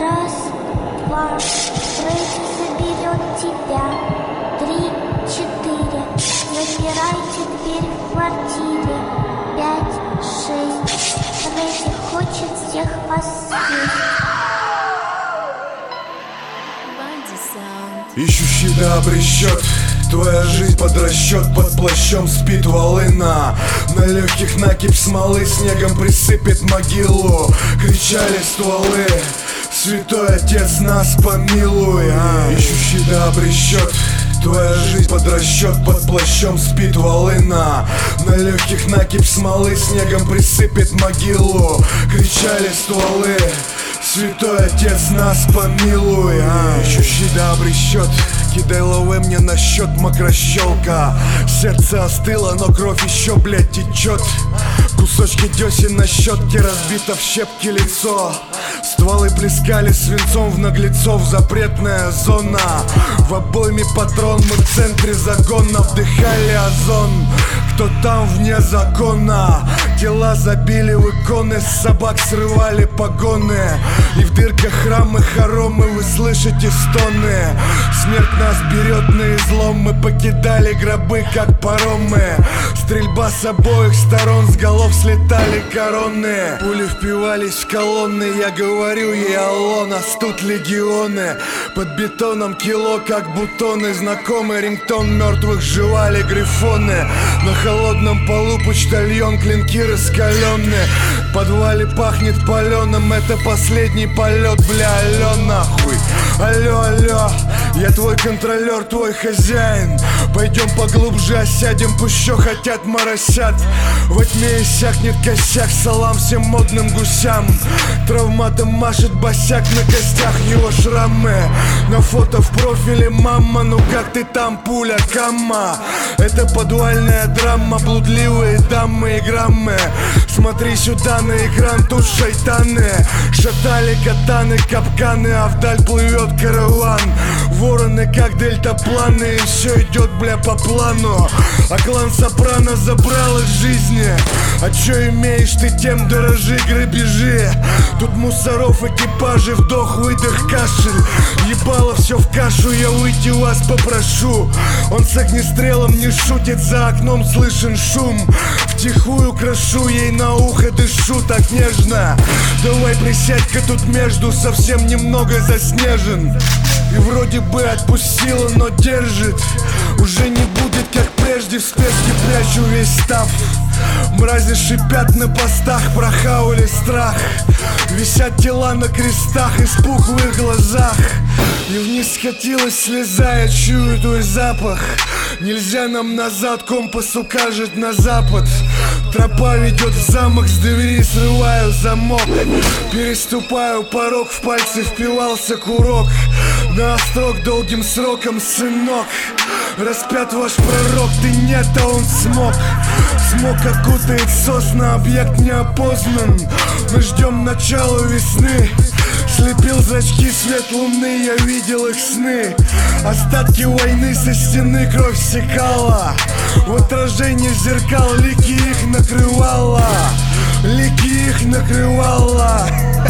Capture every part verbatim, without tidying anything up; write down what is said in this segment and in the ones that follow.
Раз, два, Фредди заберет тебя. Три, четыре, запирайте дверь в квартире. Пять, шесть, Фредди хочет всех вас съесть. Ищущий добрый счет, твоя жизнь под расчет, под плащом спит волына. На легких накипь смолы снегом присыпет могилу. Кричали стволы, святой отец нас помилуй. а. Ищущий добрый счет, твоя жизнь под расчет, под плащом спит волына. На легких накипь смолы снегом присыпет могилу. Кричали стволы, святой отец нас помилуй. а. Ищущий добрый счет, кидай лавы мне на счет мокрощелка. Сердце остыло, но кровь еще, блядь, течет. Кусочки десен на щетке, разбито в щепки лицо. Стволы плескали свинцом в наглецов, запретная зона. В обойме патрон, мы в центре загона. Вдыхали озон, кто там вне закона. Тела забили в иконы, с собак срывали погоны. И в дырках храмы, хоромы, вы слышите стоны. Смерть нас берет на излом, мы покидали гробы, как паромы. Стрельба с обоих сторон, с голов слетали короны. Пули впивались в колонны, я говорю ей алло, нас тут легионы. Под бетоном кило, как бутоны. Знакомый рингтон, мертвых жевали грифоны. На холодном полу почтальон, клинки раскаленные. В подвале пахнет паленым, это последний полет, бля, алё нахуй. Алло, алло, я твой контролер, твой хозяин. Пойдем поглубже осядем, пусть еще хотят моросят. Во тьме иссякнет косяк, салам всем модным гусям. Травматом машет босяк, на костях его шрамы. На фото в профиле мама, ну как ты там, пуля, камма. Это подвальная драма, блудливые дамы и граммы. Смотри сюда на экран, тут шайтаны. Шатали катаны, капканы, а вдаль плывет караван. Вороны как дельтапланы, и все идет, бля, по плану. А клан Сопрано забрал их жизни. А че имеешь ты, тем дорожи, грабежи. Тут мусоров, экипажи, вдох, выдох, кашель. Ебало все в кашу, я выйти вас попрошу. Он с огнестрелом не шутит, за окном слышен шум. Втихую крошу, ей на ухо дышу так нежно. Давай присядь-ка тут между, совсем немного заснежен. И вроде бы отпустила, но держит. Уже не будет, как прежде, в спешке прячу весь став. Мрази шипят на постах, прохаули страх. Висят тела на крестах, испуг в их глазах. И вниз скатилась слеза, я чую твой запах. Нельзя нам назад, компас укажет на запад. Тропа ведет в замок, с двери срываю замок. Переступаю порог, в пальцы впивался курок. На острог долгим сроком, сынок. Распят ваш пророк, ты нет, а он смог. Смог окутает сосна, объект не опознан. Мы ждем начала весны. Слепил зрачки свет луны, я видел их сны. Остатки войны со стены кровь стекала. В отражении зеркал лики их накрывала. Лики их накрывала.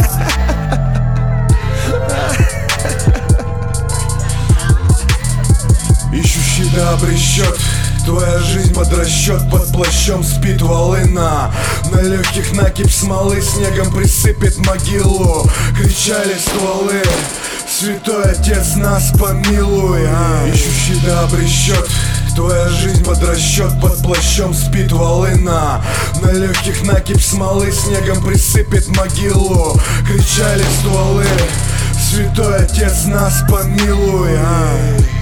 Ищущий добрый счет, твоя жизнь под расчет, под плащом спит волына. На легких накипь смолы снегом присыпет могилу. Кричали стволы, святой отец нас помилуй. а. Ищущий добрый счет, твоя жизнь под расчет, под плащом спит волына. На легких накипь смолы снегом присыпет могилу. Кричали стволы, святой отец нас помилуй. а.